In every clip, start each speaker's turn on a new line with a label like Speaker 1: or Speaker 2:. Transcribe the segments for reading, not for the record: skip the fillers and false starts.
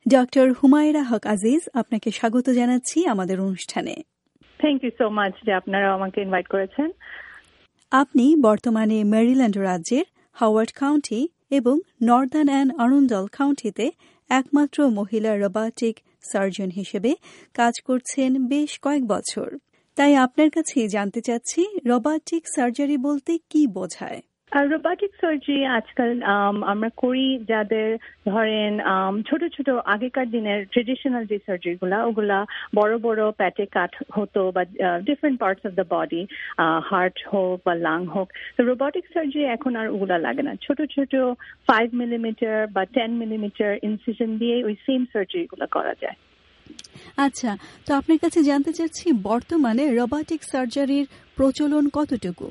Speaker 1: Doctor Humaira হক আজিজ, আপনাকে স্বাগত জানাচ্ছি আমাদের অনুষ্ঠানে।
Speaker 2: থ্যাংক ইউ সো মাচ যে আপনারা আমাকে ইনভাইট করেছেন।
Speaker 1: আপনি বর্তমানে মেরিল্যান্ড রাজ্যের হাওয়ার্ড কাউন্টি এবং নর্দার্ন অ্যান্ড আরুন্ডেল কাউন্টিতে একমাত্র মহিলা রোবটিক সার্জন হিসেবে কাজ করছেন বেশ কয়েক বছর। তাই আপনার কাছে জানতে চাচ্ছি, রোবটিক সার্জারি বলতে কি বোঝায়?
Speaker 2: রোবটিক সার্জারি আজকাল আমরা করি যাদের ধরেন ছোট ছোট আগেকার দিনের ট্রেডিশনাল যে সার্জারিগুলা, ওগুলা বড় বড় প্যাটে কাট হতো বা different parts of the body, heart হোক বা লাং হোক। তো রোবটিক সার্জারি এখন আর ওগুলা লাগে না, ছোট ছোট 5 মিলিমিটার বা 10 মিলিমিটার ইনসিশন দিয়ে ওই সেম সার্জারিগুলো করা যায়।
Speaker 1: আচ্ছা, তো আপনার কাছে জানতে চাচ্ছি, বর্তমানে রোবটিক সার্জারির প্রচলন কতটুকু?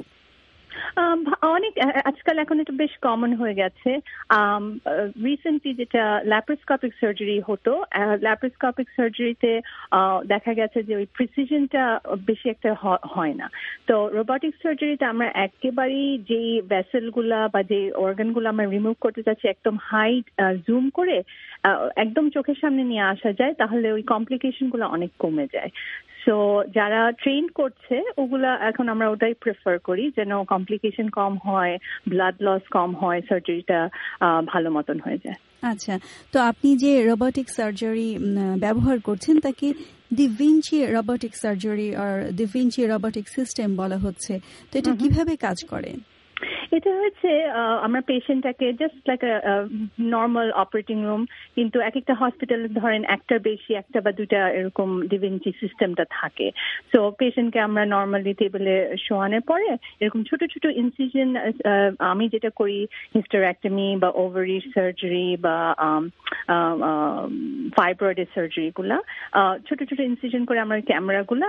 Speaker 2: অনেক, আজকাল এখন এটা বেশ কমন হয়ে গেছে। রিসেন্টলি যেটা ল্যাপ্রোস্কোপিক সার্জারি হতো, ল্যাপ্রোস্কোপিক সার্জারিতে দেখা গেছে যে ওই প্রিসিশনটা বেশি একটা হয় না। তো রোবটিক সার্জারিতে আমরা একেবারেই যেই ভেসেলগুলা বা যে অর্গানগুলো আমরা রিমুভ করতে চাচ্ছি একদম হাই জুম করে একদম চোখের সামনে নিয়ে আসা যায়, তাহলে ওই কমপ্লিকেশনগুলো অনেক কমে যায়। সো যারা ট্রেন করছে ওগুলা এখন আমরা ওটাই প্রেফার করি, যেন কমপ্লিকেশন কম হয়, ব্লাড লস কম হয়, সার্জারিটা ভালো মতন হয়ে যায়।
Speaker 1: আচ্ছা, তো আপনি যে রোবটিক সার্জারি ব্যবহার করছেন তাকে ডি ভিঞ্চি রোবটিক সার্জারি আর ডি ভিঞ্চি রোবটিক সিস্টেম বলা হচ্ছে, তো এটা কিভাবে কাজ করে?
Speaker 2: এটা হচ্ছে আমরা পেশেন্টটাকে just like normal operating room, কিন্তু এক একটা হসপিটালে ধরেন একটার বেশি, একটা বা দুটা এরকম ডিভিনচি সিস্টেমটা থাকে। সো পেশেন্টকে আমরা নর্মালি টেবিলে শোয়ানোর পরে এরকম ছোট ছোট ইনসিশন, আমি যেটা করি হিস্টেরেক্টমি বা ওভারি সার্জারি বা ফাইব্রয়েডের সার্জারিগুলা, ছোট ছোট ইনসিশন করে আমরা ক্যামেরাগুলা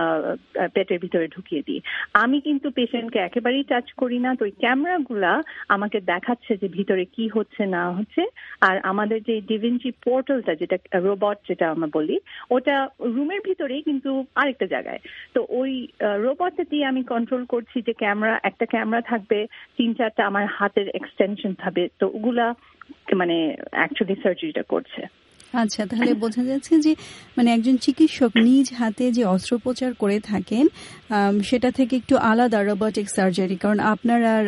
Speaker 2: পেটের ভিতরে ঢুকিয়ে দিই। আমি কিন্তু পেশেন্টকে একেবারেই টাচ করি না, তো ক্যামেরাগুলা আমাকে দেখাচ্ছে যে ভিতরে কি হচ্ছে না হচ্ছে। আর আমাদের যে ডিভিনচি পোর্টালটা, যেটা রোবট যেটা আমরা বলি, ওটা রুমের ভিতরেই কিন্তু আরেকটা জায়গায়। তো ওই রোবটটা দিয়ে আমি কন্ট্রোল করছি যে একটা ক্যামেরা থাকবে, 3-4টা আমার হাতের এক্সটেনশন থাকবে, তো ওগুলা মানে অ্যাকচুয়ালি সার্জারিটা করছে।
Speaker 1: আচ্ছা, তাহলে বোঝা যাচ্ছে যে মানে একজন চিকিৎসক নিজ হাতে যে অস্ত্রোপচার করে থাকেন সেটা থেকে একটু আলাদা রোবটিক সার্জারি, কারণ আপনার আর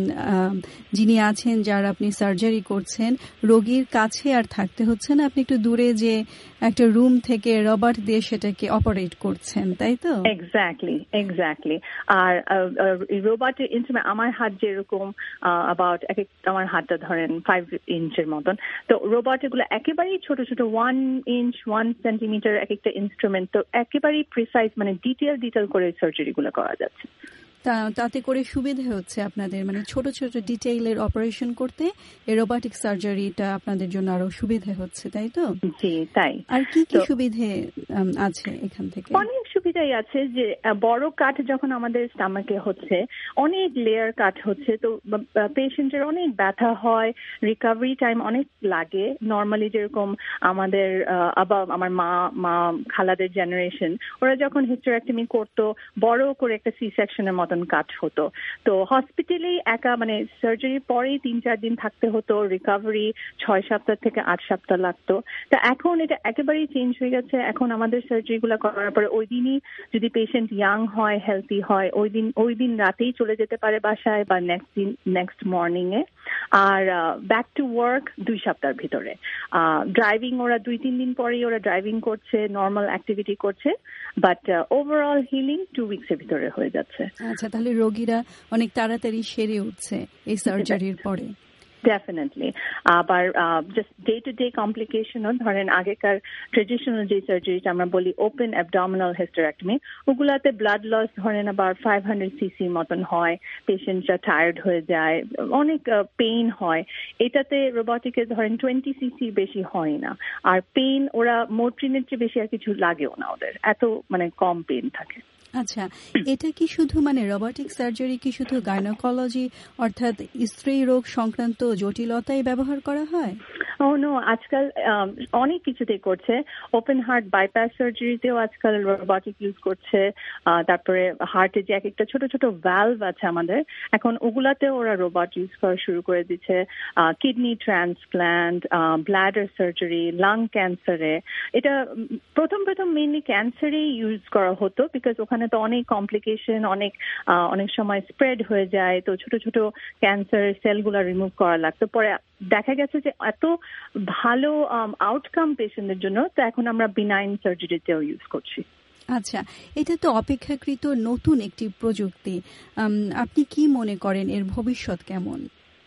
Speaker 1: যিনি আছেন যার আপনি সার্জারি করছেন রোগীর কাছে আর থাকতে হচ্ছে না, আপনি একটু দূরে যে একটা রুম থেকে রোবট দিয়ে সেটাকে অপারেট করছেন, তাই তো?
Speaker 2: এক্স্যাক্টলি। আর রোবটের ইনস্ট্রুমেন্ট, আমার হাত যেরকম অ্যাবাউট আমার হাতটা ধরেন 5 ইঞ্চের মতন, তো রোবট এগুলো একেবারেই ছোট ছোট 1 ইঞ্চ 1 সেন্টিমিটার এক একটা ইনস্ট্রুমেন্ট, তো একেবারেই প্রিসাইজ, মানে ডিটেল করে সার্জারি গুলো করা যাচ্ছে।
Speaker 1: তাতে করে সুবিধা হচ্ছে আপনাদের, মানে ছোট ছোট ডিটেইলের অপারেশন করতে এই রোবটিক সার্জারিটা আপনাদের জন্য আরো সুবিধা হচ্ছে, তাই তো?
Speaker 2: জি, তাই।
Speaker 1: আর কি কি সুবিধে আছে এখান থেকে?
Speaker 2: অনেক সুবিধাই আছে, যে বড় কাট যখন আমাদের স্টামাকে হচ্ছে, অনেক লেয়ার কাট হচ্ছে, তো পেশেন্টের অনেক ব্যথা হয়, রিকভারি টাইম অনেক লাগে। নর্মালি যেরকম আমাদের আমার মা খালাদের জেনারেশন, ওরা যখন হিস্টেরেক্টমি করতো বড় করে একটা সি সেকশনের মতন কাট হতো, তো হসপিটালেই মানে সার্জারির পরেই 3-4 দিন থাকতে হতো, রিকভারি 6 সপ্তাহ থেকে 8 সপ্তাহ লাগতো। তা এখন এটা একেবারেই চেঞ্জ হয়ে গেছে। এখন আমাদের সার্জারিগুলো করার পরে ওই দিনই যদি পেশেন্ট ইয়াং হয়, হেলদি হয়, ওই দিন রাতেই চলে যেতে পারে বাসায়, বা নেক্সট মর্নিং এ। আর ব্যাক টু ওয়ার্ক 2 সপ্তাহের ভিতরে। ড্রাইভিং ওরা 2-3 দিন পরেই ওরা ড্রাইভিং করছে, নর্মাল অ্যাক্টিভিটি করছে, বাট ওভারঅল হিলিং 2 উইকসের ভিতরে হয়ে যাচ্ছে।
Speaker 1: আচ্ছা, তাহলে রোগীরা অনেক তাড়াতাড়ি সেরে উঠছে এই সার্জারির পরে।
Speaker 2: ডেফিনেটলি। আবার জাস্ট ডে টু ডে কমপ্লিকেশনও, ধরেন আগেকার ট্রেডিশনাল যে সার্জারিটা আমরা বলি ওপেন অ্যাবডোমিনাল হিস্টেরেক্টমি, ওগুলাতে ব্লাড লস ধরেন আবার 500 সিসি মতন হয়, পেশেন্টরা টায়ার্ড হয়ে যায়, অনেক পেইন হয়। এটাতে রোবটিকে ধরেন 20 সিসি বেশি হয় না, আর পেইন ওরা মোট্রিনের চেয়ে বেশি আর কিছু লাগেও না, ওদের এত মানে কম পেইন থাকে।
Speaker 1: আচ্ছা, এটা কি শুধু মানে রোবোটিক সার্জারি কি শুধু গাইনোকোলজি অর্থাৎ স্ত্রী রোগ সংক্রান্ত জটিলতায় ব্যবহার করা হয়?
Speaker 2: নো, আজকাল অনেক কিছুতেই করছে। ওপেন হার্ট বাইপাস সার্জারিতেও আজকাল রোবোটিক ইউজ করছে। তারপরে হার্টে যে এক একটা ছোট ছোট ভ্যালভ আছে আমাদের, এখন ওগুলাতেও ওরা রোবট ইউজ করা শুরু করে দিচ্ছে। Kidney transplant, bladder surgery, lung ক্যান্সারে। এটা প্রথম মেইনলি ক্যান্সারেই ইউজ করা হতো, বিকজ ওখানে তো অনেক কমপ্লিকেশন, অনেক সময় স্প্রেড হয়ে যায়, তো ছোট ছোট ক্যান্সার সেলগুলো রিমুভ করা লাগতো। পরে দেখা গেছে যে এত ভালো আউটকাম পেশেন্টদের জন্য, তো এখন আমরা বিনাইন সার্জারিতেও ইউজ করছি।
Speaker 1: আচ্ছা, এটা তো অপেক্ষাকৃত নতুন একটি প্রযুক্তি। আপনি কি মনে করেন এর ভবিষ্যৎ কেমন?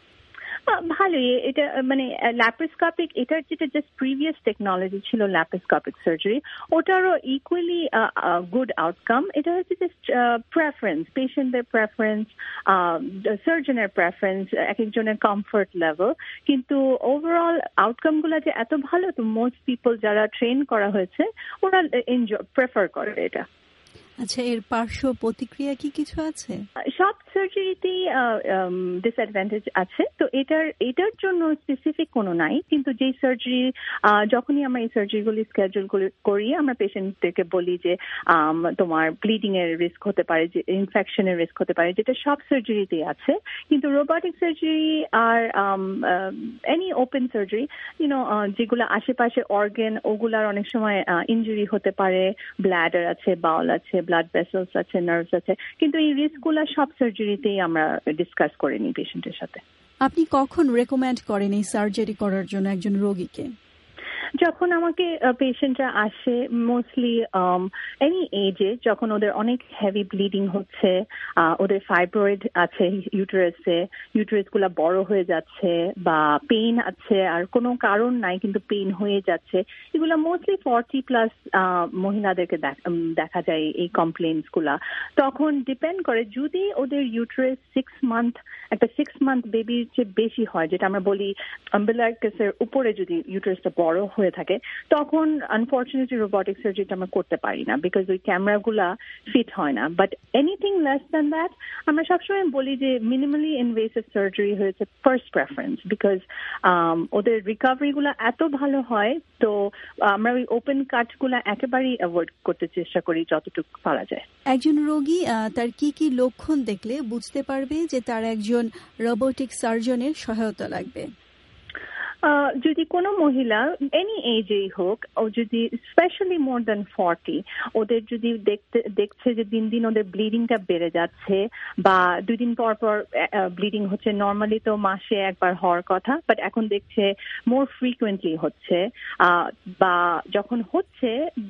Speaker 2: ভালোই। এটা মানে ল্যাপারোস্কোপিক, এটার যেটা জাস্ট প্রিভিয়াস টেকনোলজি ছিল ল্যাপারোস্কোপিক সার্জারি, ওটারও ইকুয়ালি গুড আউটকাম। এটা হচ্ছে জাস্ট প্রেফারেন্স, পেশেন্টদের প্রেফারেন্স, সার্জনের প্রেফারেন্স, এক একজনের কমফোর্ট লেভেল। কিন্তু ওভারঅল আউটকামগুলো যে এত ভালো, তো মোস্ট পিপল যারা ট্রেন করা হয়েছে ওরা প্রেফার করে এটা।
Speaker 1: আচ্ছা, এর পার্শ্ব প্রতিক্রিয়া কি কিছু আছে?
Speaker 2: সব সার্জারিতেই ডিসঅ্যাডভান্টেজ আছে, তো এটার জন্য স্পেসিফিক কোনো নাই। কিন্তু যে সার্জারি, যখনই আমরা এই সার্জারিগুলি স্কেজুল করি, আমরা পেশেন্টদেরকে বলি যে তোমার ব্লিডিং এর রিস্ক হতে পারে, যে ইনফেকশনের রিস্ক হতে পারে, যেটা সব সার্জারিতেই আছে। কিন্তু রোবোটিক সার্জারি আর এনি ওপেন সার্জারি, যেগুলো আশেপাশে অর্গান, ওগুলার অনেক সময় ইনজুরি হতে পারে। ব্ল্যাডার আছে, বাউল আছে, ব্লাড ভেসেলস আছে, নার্ভস আছে, কিন্তু এই রিস্কগুলো সব সার্জারিতেই আমরা ডিসকাস করে নিই পেশেন্টের সাথে।
Speaker 1: আপনি কখন রেকমেন্ড করেন এই সার্জারি করার জন্য একজন রোগীকে?
Speaker 2: যখন আমাকে পেশেন্টরা আসে, মোস্টলি এনি এজে, যখন ওদের অনেক হেভি ব্লিডিং হচ্ছে, ওদের ফাইব্রয়েড আছে ইউটেরাসগুলো বড় হয়ে যাচ্ছে, বা পেইন আছে আর কোনো কারণ নাই কিন্তু পেইন হয়ে যাচ্ছে, এগুলো মোস্টলি 40+ মহিলাদেরকে দেখা যায় এই কমপ্লেন্টস গুলা। তখন ডিপেন্ড করে, যদি ওদের ইউটেরাস 6 মান্থ, একটা 6 মান্থ বেবির চেয়ে বেশি হয়, যেটা আমরা বলি আম্বিলিকাসের উপরে যদি ইউটেরাসটা বড় হয়ে থাকে, তখন আনফরচুনেটলি রোবোটিক সার্জারিটা আমরা করতে পারি না, বিকজ ওই ক্যামেরাগুলা ফিট হয় না। But anything less than that, আমরা সবসময় বলি যে মিনিমালি ইনভেসিভ সার্জারি হয়েছে ফার্স্ট প্রেফারেন্স, বিকজ ওদের রিকভারিগুলো এত ভালো হয়। তো আমরা ওই ওপেন কাটগুলা একেবারেই অ্যাভয়েড করতে চেষ্টা করি যতটুকু পারা যায়।
Speaker 1: একজন রোগী তার কি কি লক্ষণ দেখলে বুঝতে পারবে যে তার একজন রোবোটিক সার্জনের সহায়তা লাগবে?
Speaker 2: যদি কোনো মহিলা এনি এজেই হোক, ও যদি স্পেশালি মোর দ্যান 40, ওদের যদি দেখছে যে দিন দিন ওদের ব্লিডিংটা বেড়ে যাচ্ছে, বা 2 দিন পর পর ব্লিডিং হচ্ছে, নর্মালি তো মাসে একবার হওয়ার কথা, বাট এখন দেখছে মোর ফ্রিকুয়েন্টলি হচ্ছে, বা যখন হচ্ছে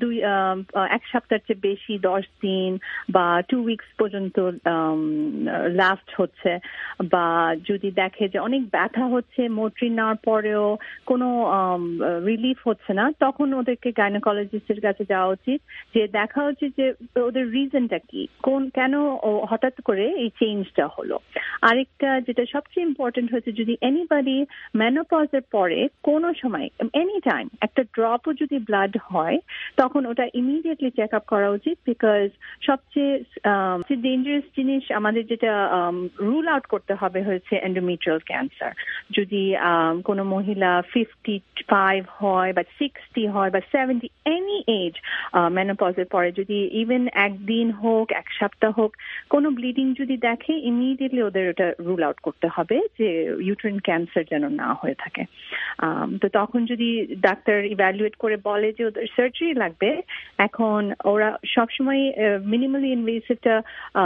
Speaker 2: 1 সপ্তাহের চেয়ে বেশি, 10 দিন বা 2 উইকস পর্যন্ত লাস্ট হচ্ছে, বা যদি দেখে যে অনেক ব্যথা হচ্ছে, মোট্রিন নেওয়ার পরেও কোনো রিলিফ হচ্ছে না, তখন ওদেরকে গাইনোকোলজিস্টের কাছে যাওয়া উচিত, যে দেখা উচিত যে ওদের রিজনটা কি, কেন হঠাৎ করে এই চেঞ্জটা হলো। আরেকটা যেটা সবচেয়ে ইম্পর্টেন্ট হচ্ছে, যদি এনিবডি মেনোপজের পরে কোনো সময় এনি টাইম একটা ড্রপও যদি ব্লাড হয়, তখন ওটা ইমিডিয়েটলি চেক আপ করা উচিত, বিকজ সবচেয়ে ডেঞ্জারাস জিনিস আমাদের যেটা রুল আউট করতে হবে হচ্ছে এন্ডোমেট্রিয়াল ক্যান্সার। যদি কোনো মহিলা 55 হয় বা 60 হয় বা 70, এনি এজ মেনোপজের পরে যদি ইভেন একদিন হোক, 1 সপ্তাহ হোক, কোনো ব্লিডিং যদি দেখে, ইমিডিয়েটলি ওদের ওটা রুল আউট করতে হবে যে ইউটেরাইন ক্যান্সার যেন না হয়ে থাকে। তো তখন যদি ডাক্তার ইভ্যালুয়েট করে বলে যে ওদের সার্জারি লাগবে, এখন ওরা সবসময় মিনিমালি ইনভেসিভটা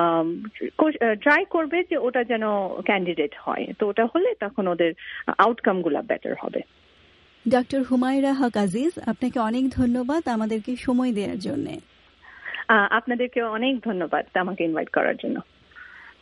Speaker 2: ট্রাই করবে যে ওটা যেন ক্যান্ডিডেট হয়, তো ওটা হলে তখন ওদের আউটকাম গুলা বেটার হবে।
Speaker 1: ডক্টর হুমায়রা হক আজিজ, আপনাকে অনেক ধন্যবাদ আমাদেরকে সময় দেওয়ার জন্য।
Speaker 2: আপনাদেরকে অনেক ধন্যবাদ আমাকে ইনভাইট করার জন্য।